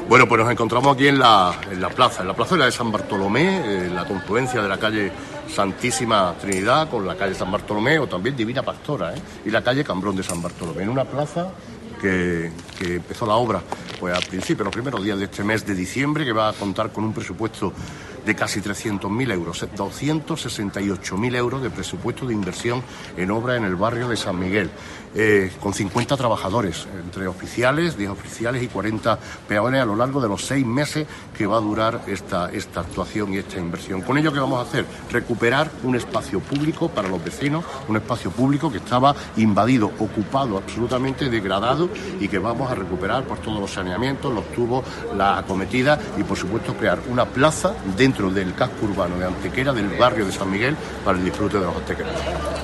Bueno, pues nos encontramos aquí en la plazuela de San Bartolomé, la confluencia de la calle Santísima Trinidad con la calle San Bartolomé, o también Divina Pastora, y la calle Cambrón de San Bartolomé, en una plaza que empezó la obra pues al principio, los primeros días de este mes de diciembre, que va a contar con un presupuesto de casi 300.000 euros, 268.000 euros de presupuesto de inversión en obra en el barrio de San Miguel, con 50 trabajadores, entre oficiales, 10 oficiales y 40 peones a lo largo de los 6 meses que va a durar esta actuación y esta inversión. Con ello, ¿qué vamos a hacer? Recuperar un espacio público para los vecinos, un espacio público que estaba invadido, ocupado, absolutamente degradado, y que vamos a recuperar por todos los saneamientos, los tubos, la acometida y, por supuesto, crear una plaza dentro del casco urbano de Antequera, del barrio de San Miguel, para el disfrute de los antequeros.